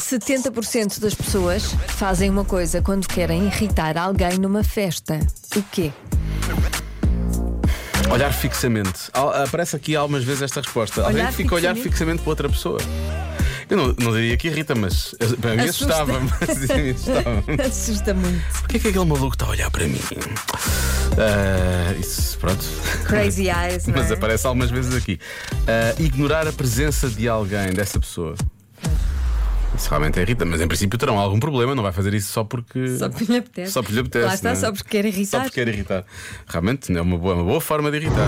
70% das pessoas fazem uma coisa quando querem irritar alguém numa festa. O quê? Olhar fixamente. Aparece aqui algumas vezes esta resposta. Alguém que fica a olhar fixamente para outra pessoa. Eu não diria que irrita, mas para mim assustava-me. Assusta muito. Porquê é que aquele maluco está a olhar para mim? Isso, pronto. Crazy eyes, não é? Mas aparece algumas vezes aqui. Ignorar a presença de alguém, dessa pessoa. Isso realmente irrita, mas em princípio terão algum problema. Não vai fazer isso só porque. Só porque lhe apetece. Só porque lhe apetece. Lá está, só porque quer irritar. Só porque quer irritar. Realmente é uma boa forma de irritar.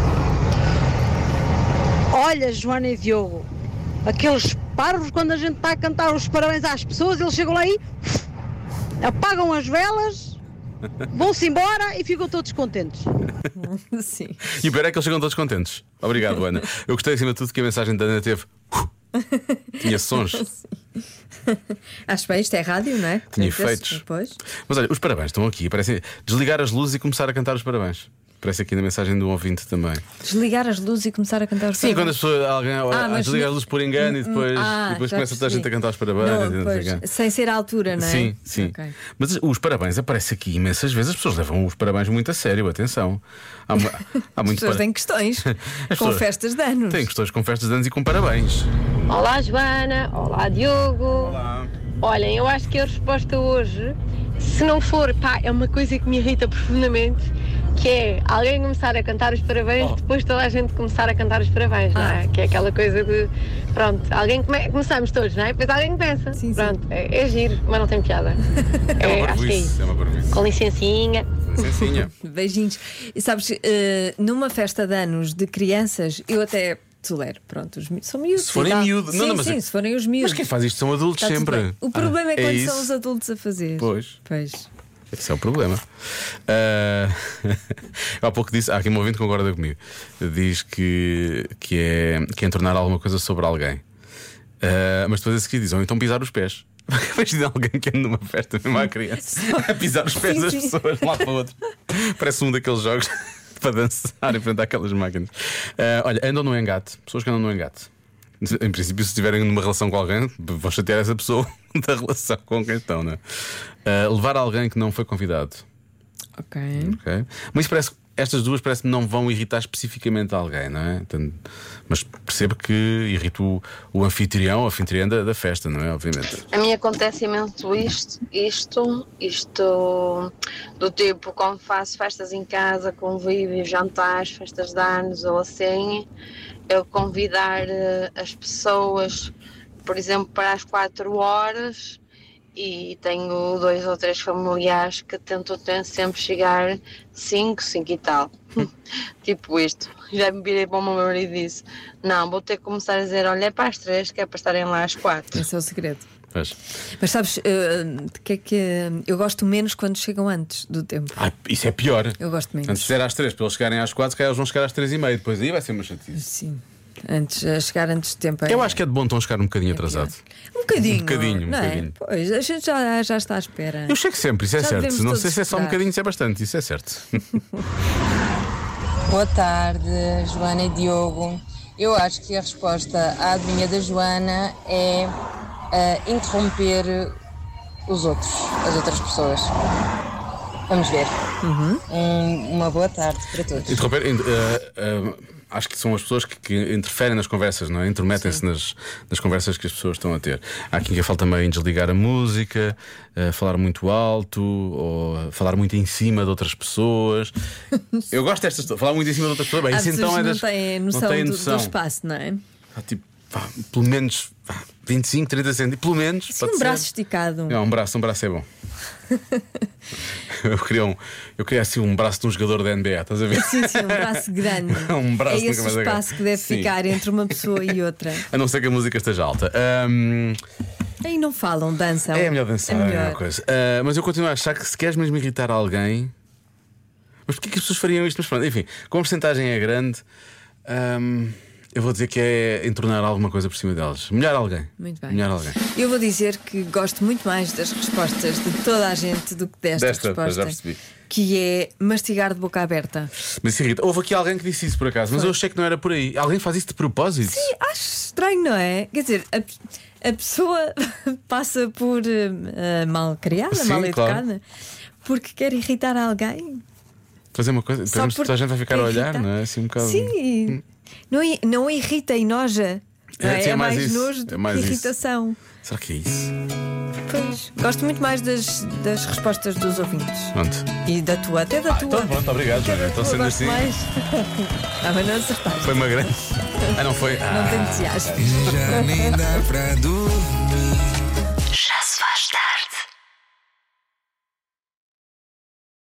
Olha, Joana e Diogo, aqueles parvos, quando a gente está a cantar os parabéns às pessoas, eles chegam lá e apagam as velas, vão-se embora e ficam todos contentes. Sim. E o pior é que eles chegam todos contentes. Obrigado, Ana. Eu gostei acima de tudo que a mensagem da Ana teve. Tinha sons. Acho bem, isto é rádio, não é? Tinha efeitos. Depois. Mas olha, os parabéns estão aqui. Parece desligar as luzes e começar a cantar os parabéns. Parece aqui na mensagem do ouvinte também. Desligar as luzes e começar a cantar os Sim, parabéns. quando as pessoas, alguém desliga as luzes por engano e depois começa toda a gente a cantar os parabéns. Não, pois, sem ser à altura, não é? Sim, sim. Okay. Mas os parabéns aparece aqui imensas vezes. As pessoas levam os parabéns muito a sério. Atenção. Há As pessoas têm questões com festas de anos. Têm questões com festas de anos e com parabéns. Olá, Joana. Olá, Diogo. Olá. Olhem, eu acho que a resposta hoje, se não for, é uma coisa que me irrita profundamente, que é alguém começar a cantar os parabéns depois toda a gente começar a cantar os parabéns, não é? Que é aquela coisa de, pronto, começamos todos, não é? Depois alguém começa, sim, pronto, é giro, mas não tem piada. Acho que é isso. É uma parvoíce. Com licencinha. Licencinha. Beijinhos. E sabes, numa festa de anos de crianças, eu até tolero, pronto, os miúdos são miúdos. Se forem miúdos, sim, se forem os miúdos. Mas quem faz isto são adultos Está tudo sempre. bem. O problema é quando isso. são os adultos a fazer. Pois. Pois. Esse é o problema. Há pouco disse, há aqui um ouvinte que concorda comigo. Diz que é tornar alguma coisa sobre alguém. Mas depois a seguir diz, ou então pisar os pés. Imagina alguém que anda numa festa, mesmo à criança, a pisar os pés das pessoas de um lado para o outro. Parece um daqueles jogos para dançar em frente àquelas máquinas. Olha, andam no engate. Pessoas que andam no engate. Em princípio, se estiverem numa relação com alguém, vão chatear essa pessoa da relação com quem estão, não é? Levar alguém que não foi convidado. Ok. Mas estas duas parece que não vão irritar especificamente alguém, não é? Mas percebo que irrita o anfitrião, a anfitriã da festa, não é? Obviamente. A mim acontece imenso isto do tipo, como faço festas em casa, convívios, jantares, festas de anos ou assim, eu convidar as pessoas, por exemplo, para as 4 horas, e tenho 2 ou 3 familiares que tentam sempre chegar 5 e tal. Tipo isto. Já me virei para o meu marido e disse: não, vou ter que começar a dizer, olha, é para as 3, que é para estarem lá às 4. Esse é o segredo. Mas sabes, que é que eu gosto menos quando chegam antes do tempo. Isso é pior. Eu gosto menos. Antes de ser às 3, para eles chegarem às 4, se calhar eles vão chegar às 3h30. Depois aí vai ser uma chatice. Sim. A chegar antes do tempo. Eu acho que é de bom tom chegar um bocadinho atrasado. Um bocadinho. Um bocadinho. É? Pois, a gente já está à espera. Eu chego sempre, isso é Já certo. devemos Não todos sei se é só um esperar. bocadinho, se é bastante, isso é certo. Boa tarde, Joana e Diogo. Eu acho que a resposta à adivinha da Joana é interromper os outros, as outras pessoas. Vamos ver. Uma boa tarde para todos. Interromper, acho que são as pessoas que interferem nas conversas, não é? Intrometem-se nas conversas que as pessoas estão a ter. Há quem fala também desligar a música, falar muito alto, ou falar muito em cima de outras pessoas. Eu gosto destas, falar muito em cima de outras pessoas. Bem, Há isso pessoas então é que das, não têm noção, não têm do noção. espaço, não é? Tipo, pelo menos 25, 30 centímetros, pelo menos. Sim, pode um braço ser. esticado. Não, um braço é bom. Eu queria assim um braço de um jogador da NBA, estás a ver? Sim, um braço grande. Um braço é esse nunca mais espaço que deve Sim. ficar entre uma pessoa e outra. A não ser que a música esteja alta. Aí não falam, dançam. É melhor dançar, É é a melhor. melhor coisa. Mas eu continuo a achar que se queres mesmo irritar alguém. Mas porquê que as pessoas fariam isto? Mas pronto, enfim, como a porcentagem é grande, Eu vou dizer que é entornar alguma coisa por cima delas. Molhar alguém. Muito bem. Molhar alguém. Eu vou dizer que gosto muito mais das respostas de toda a gente do que desta resposta. Já percebi. Que é mastigar de boca aberta. Mas isso irrita. Houve aqui alguém que disse isso por acaso, mas eu achei que não era por aí. Alguém faz isso de propósito? Sim, acho estranho, não é? Quer dizer, a pessoa passa por mal criada, Sim, mal claro. educada, porque quer irritar alguém. Fazer uma coisa, Só toda a gente vai ficar a olhar, não é? Assim um bocado. Sim, não irrita, enoja. Não é? sim, É mais isso. nojo do mais que isso. irritação. Será que é isso? Pois, gosto muito mais das respostas dos ouvintes. Pronto. E da tua, até da tua. Então pronto, obrigado, Joana. Então sendo Gosto assim. mais. Mas não acertaste. Foi uma grande. Não foi? Não tem entusiasmo. Já nem dá pra dormir.